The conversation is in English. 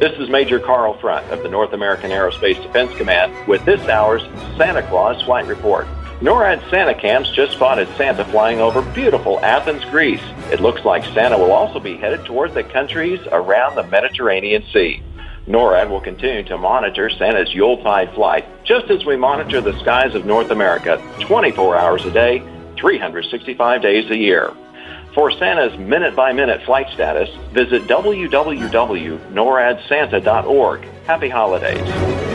This is Major Carl Front of the North American Aerospace Defense Command with this hour's Santa Claus Flight Report. NORAD Santa Camps just spotted Santa flying over beautiful Athens, Greece. It looks like Santa will also be headed toward the countries around the Mediterranean Sea. NORAD will continue to monitor Santa's Yuletide flight, just as we monitor the skies of North America 24 hours a day, 365 days a year. For Santa's minute-by-minute flight status, visit www.noradsanta.org. Happy holidays.